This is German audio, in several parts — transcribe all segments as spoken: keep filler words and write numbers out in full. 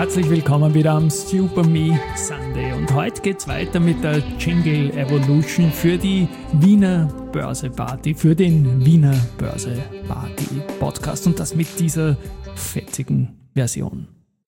Herzlich willkommen wieder am Super Me Sunday und heute geht's weiter mit der Jingle Evolution für die Wiener Börse Party, für den Wiener Börse Party Podcast und das mit dieser fetzigen Version.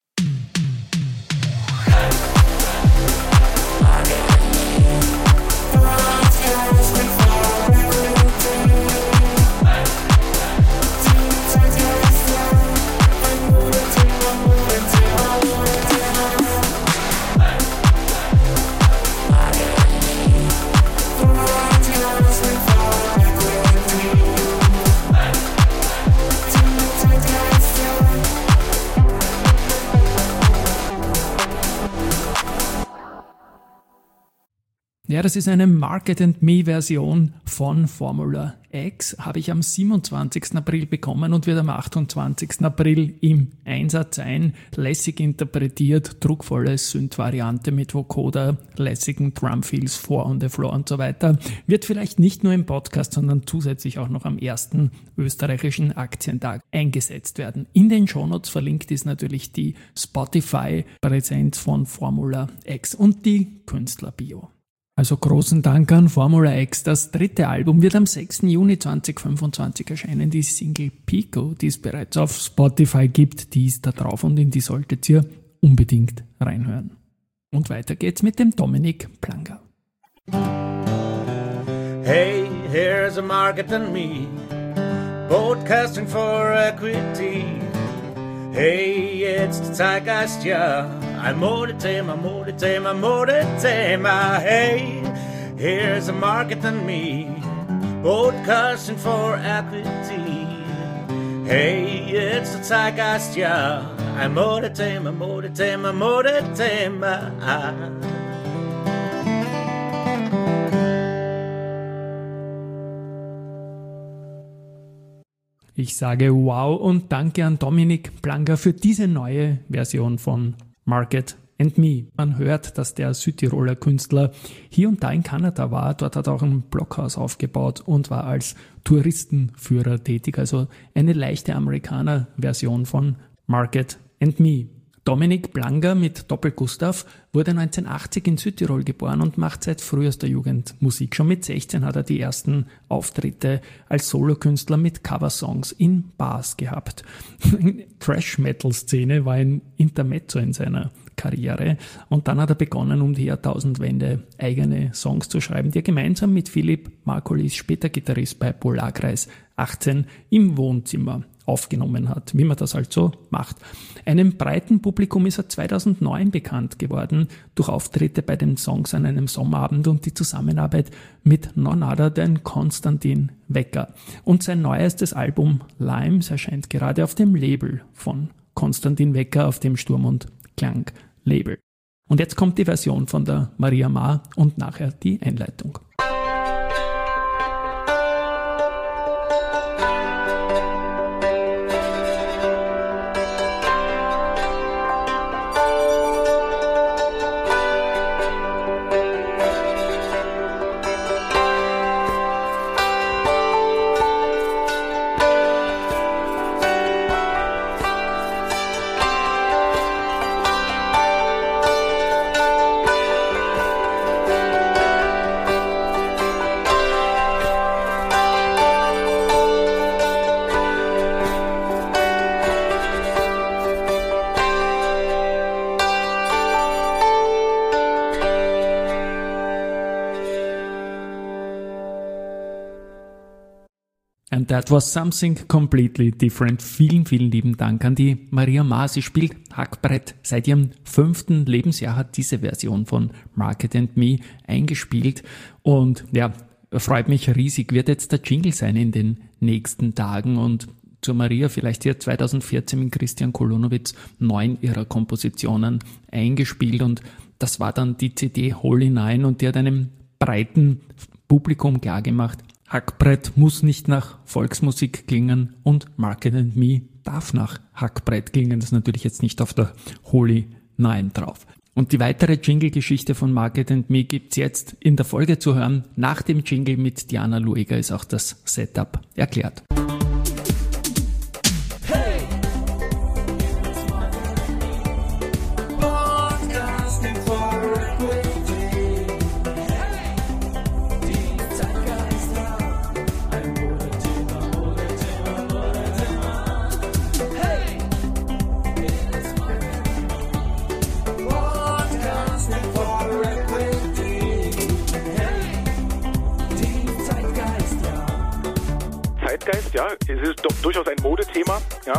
Ja, das ist eine Market and Me Version von Formula X, habe ich am siebenundzwanzigsten April bekommen und wird am achtundzwanzigsten April im Einsatz sein. Lässig interpretiert, druckvolle Synth-Variante mit Vocoder, lässigen Drumfills, Four on the Floor und so weiter. Wird vielleicht nicht nur im Podcast, sondern zusätzlich auch noch am ersten österreichischen Aktientag eingesetzt werden. In den Shownotes verlinkt ist natürlich die Spotify-Präsenz von Formula X und die Künstlerbio. Also großen Dank an Formula X. Das dritte Album wird am sechsten Juni zweitausendfünfundzwanzig erscheinen. Die Single Pico, die es bereits auf Spotify gibt, die ist da drauf und in die solltet ihr unbedingt reinhören. Und weiter geht's mit dem Dominik Planger. Hey, here's a market and me, broadcasting for equity. Hey, it's the Zeitgeist, ja. I'm more the Thema, more the Thema, more the Thema. Hey, here's a market than me, broadcasting for equity. Hey, it's the Zeitgeist, ja. I'm more the Thema, more the Thema, more the Thema. Ich sage wow und danke an Dominik Planger für diese neue Version von Market and Me. Man hört, dass der Südtiroler Künstler hier und da in Kanada war. Dort hat er auch ein Blockhaus aufgebaut und war als Touristenführer tätig. Also eine leichte Amerikaner-Version von Market and Me. Dominik Planger mit Doppel-Gustav wurde neunzehnhundertachtzig in Südtirol geboren und macht seit frühester Jugend Musik. Schon mit sechzehn hat er die ersten Auftritte als Solokünstler mit Coversongs in Bars gehabt. Thrash-Metal-Szene war ein Intermezzo in seiner Karriere und dann hat er begonnen, um die Jahrtausendwende eigene Songs zu schreiben, die er gemeinsam mit Philipp Markolis, später Gitarrist bei Polarkreis achtzehn, im Wohnzimmer aufgenommen hat, wie man das halt so macht. Einem breiten Publikum ist er zweitausendneun bekannt geworden durch Auftritte bei den Songs an einem Sommerabend und die Zusammenarbeit mit none other than Konstantin Wecker. Und sein neuestes Album Limes erscheint gerade auf dem Label von Konstantin Wecker, auf dem Sturm und Klang Label. Und jetzt kommt die Version von der Maria Ma und nachher die Einleitung. And that was something completely different. Vielen, vielen lieben Dank an die Maria Ma. Sie spielt Hackbrett. Seit ihrem fünften Lebensjahr hat diese Version von Market and Me eingespielt. Und ja, freut mich riesig. Wird jetzt der Jingle sein in den nächsten Tagen. Und zur Maria vielleicht hier zweitausendvierzehn mit Christian Kolonowitz neun ihrer Kompositionen eingespielt. Und das war dann die C D Holy Nine und die hat einem breiten Publikum klargemacht, Hackbrett muss nicht nach Volksmusik klingen und Market and Me darf nach Hackbrett klingen. Das ist natürlich jetzt nicht auf der Holy Nine drauf. Und die weitere Jingle-Geschichte von Market and Me gibt's jetzt in der Folge zu hören. Nach dem Jingle mit Diana Lueger ist auch das Setup erklärt. ist doch durchaus ein Modethema, ja.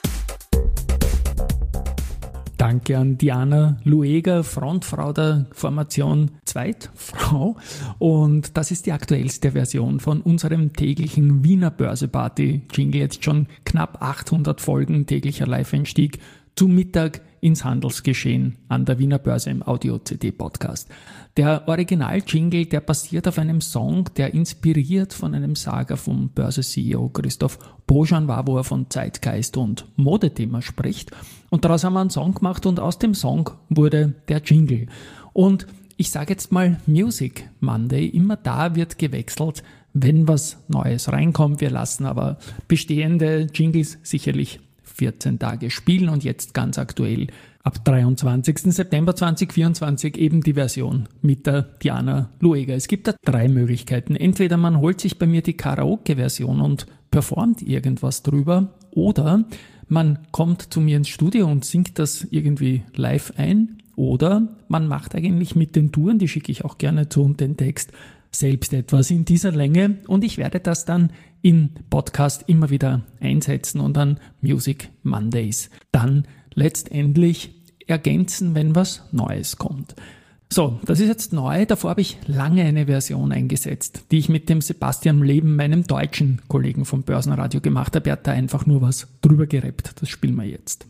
Danke an Diana Lueger, Frontfrau der Formation Zweitfrau. Und das ist die aktuellste Version von unserem täglichen Wiener Börse-Party-Jingle. Jetzt schon knapp achthundert Folgen täglicher Live-Einstieg zum Mittag ins Handelsgeschehen an der Wiener Börse im Audio-C D-Podcast. Der Original-Jingle, der basiert auf einem Song, der inspiriert von einem Saga vom Börse-C E O Christoph Bojan war, wo er von Zeitgeist und Modethema spricht. Und daraus haben wir einen Song gemacht und aus dem Song wurde der Jingle. Und ich sage jetzt mal Music Monday, immer da wird gewechselt, wenn was Neues reinkommt. Wir lassen aber bestehende Jingles sicherlich vierzehn Tage spielen und jetzt ganz aktuell ab dreiundzwanzigsten September zweitausendvierundzwanzig eben die Version mit der Diana Lueger. Es gibt da drei Möglichkeiten. Entweder man holt sich bei mir die Karaoke-Version und performt irgendwas drüber, oder man kommt zu mir ins Studio und singt das irgendwie live ein, oder man macht eigentlich mit den Touren, die schicke ich auch gerne zu, und den Text selbst etwas in dieser Länge, und ich werde das dann im Podcast immer wieder einsetzen und an Music Mondays dann letztendlich ergänzen, wenn was Neues kommt. So, das ist jetzt neu. Davor habe ich lange eine Version eingesetzt, die ich mit dem Sebastian Leben, meinem deutschen Kollegen vom Börsenradio, gemacht habe. Er hat da einfach nur was drüber gerappt. Das spielen wir jetzt.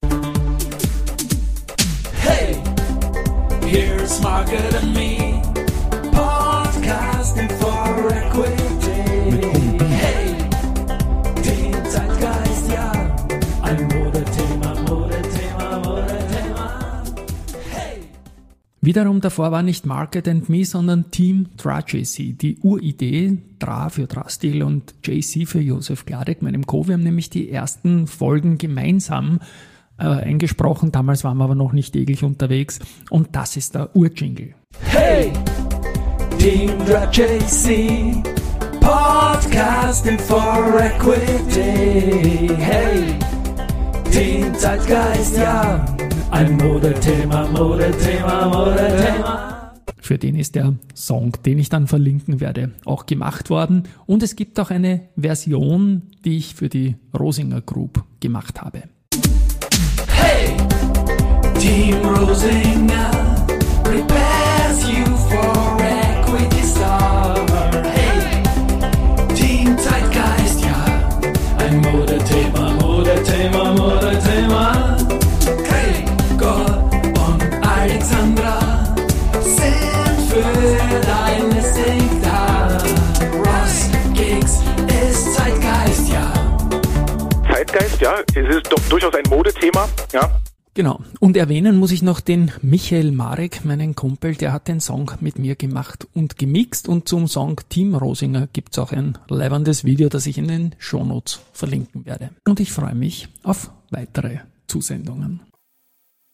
Hey, here's Market and Me, podcasting for equity. Hey, den Zeitgeist, ja, ein Modethema, Modethema, Modethema. Hey. Wiederum davor war nicht Market and Me, sondern Team D R A J C. Die Uridee, D R A für Drastil und J C für Josef Gladek, meinem Co. Wir haben nämlich die ersten Folgen gemeinsam äh, eingesprochen. Damals waren wir aber noch nicht täglich unterwegs. Und das ist der Urjingle. Hey, Team D R A J C, podcasting for equity. Hey, Team Zeitgeist, ja, ein Modethema, Modethema, Modethema. Für den ist der Song, den ich dann verlinken werde, auch gemacht worden. Und es gibt auch eine Version, die ich für die Rosinger Group gemacht habe. Hey, Team Rosinger prepares you for equity star. Hey, Team Zeitgeist, ja, ein Modethema, Modethema, Modethema. Gregor und Alexandra sind für dein Listing da. Ross Giggs ist Zeitgeist, ja. Zeitgeist, ja, es ist doch durchaus ein Modethema, ja. Genau. Und erwähnen muss ich noch den Michael Marek, meinen Kumpel, der hat den Song mit mir gemacht und gemixt, und zum Song Team Rosinger gibt's auch ein leibendes Video, das ich in den Shownotes verlinken werde. Und ich freue mich auf weitere Zusendungen.